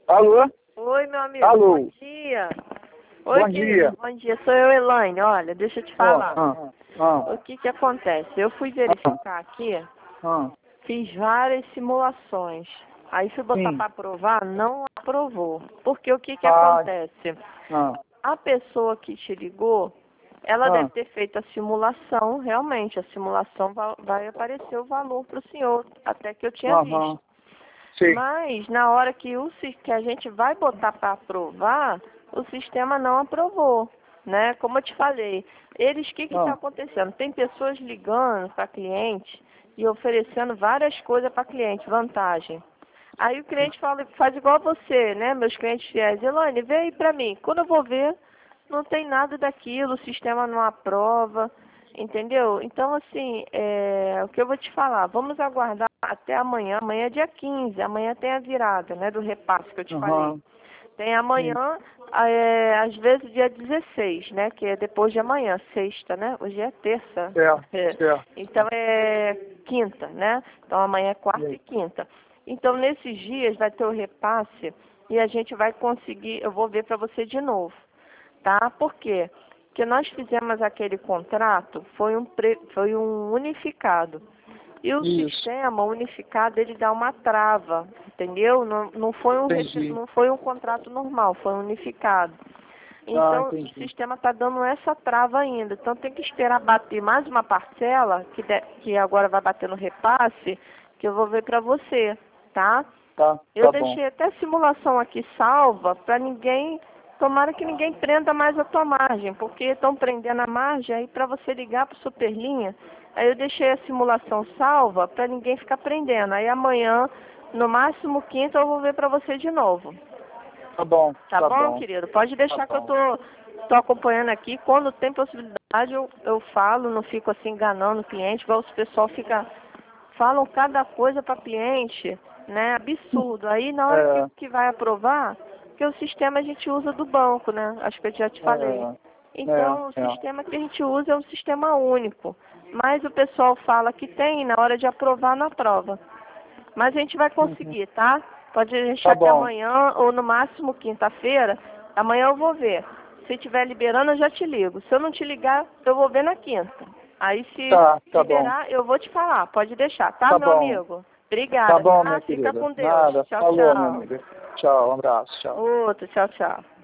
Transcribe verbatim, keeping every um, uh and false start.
Alô? Oi, meu amigo. Alô? Bom dia. Oi, Bom querido. dia. Bom dia. Sou eu, Elaine. Olha, deixa eu te falar. Ah, ah, O que que acontece? Eu fui verificar aqui, ah, fiz várias simulações. Aí fui botar sim. para aprovar, não aprovou. Porque o que que Ah, acontece? ah, A pessoa que te ligou, ela ah, deve ter feito a simulação, realmente, a simulação va- vai aparecer o valor para o senhor, até que eu tinha aham. visto. Sim. Mas na hora que, o, sis- que a gente vai botar para aprovar, o sistema não aprovou, né? Como eu te falei, eles, o que que está Ah, acontecendo? Tem pessoas ligando para cliente e oferecendo várias coisas para cliente, vantagem. Aí o cliente fala, faz igual você, né? Meus clientes fiéis, Elaine, vê aí para mim. Quando eu vou ver, não tem nada daquilo, o sistema não aprova, entendeu? Então, assim, é, o que eu vou te falar, vamos aguardar até amanhã. Amanhã é dia quinze, amanhã tem a virada, né, do repasse que eu te falei. aham. Tem amanhã, é, às vezes dia dezesseis, né, que é depois de amanhã, sexta, né? Hoje é terça. Certo, É. certo. Então é quinta, né? Então amanhã é quarta e quinta. Então nesses dias vai ter o repasse e a gente vai conseguir, eu vou ver para você de novo, tá? Por quê? Porque nós fizemos aquele contrato, foi um, pre, foi um unificado. E o Isso. sistema unificado, ele dá uma trava, entendeu? Não, não, foi um, rece- Entendi. não foi um contrato normal, foi um unificado. Ah, Então, o entendi. sistema está dando essa trava ainda. Então, tem que esperar bater mais uma parcela, que, de- que agora vai bater no repasse, que eu vou ver para você, tá? Tá, Eu tá bom. deixei até a simulação aqui salva para ninguém, tomara que ninguém prenda mais a tua margem, porque estão prendendo a margem aí para você ligar para o Superlinha. Aí eu deixei a simulação salva para ninguém ficar prendendo. Aí amanhã, no máximo quinta, eu vou ver para você de novo. Tá bom, Tá tá bom, bom. querido? Pode deixar que eu bom. tô, tô acompanhando aqui. Quando tem possibilidade, eu, eu falo, não fico assim enganando o cliente, igual os pessoal fica, falam cada coisa para cliente, né? Absurdo. Aí na hora que, É, que vai aprovar, porque o sistema a gente usa do banco, né? Acho que eu já te falei. é, Então, o é, é. sistema que a gente usa é um sistema único. Mas o pessoal fala que tem, na hora de aprovar, não aprova. Mas a gente vai Uhum. conseguir, tá? Pode Tá deixar que bom. amanhã, ou no máximo quinta-feira, amanhã eu vou ver. Se estiver liberando, eu já te ligo. Se eu não te ligar, eu vou ver na quinta. Aí se Tá, tá bom. liberar, eu vou te falar. Pode deixar, tá, Tá meu bom. amigo? Tá Obrigada, bom, tá? minha Fica querida. com Deus. Nada. Tchau, Falou, minha tchau. amiga. Tchau, um abraço, tchau. Outro, tchau, tchau.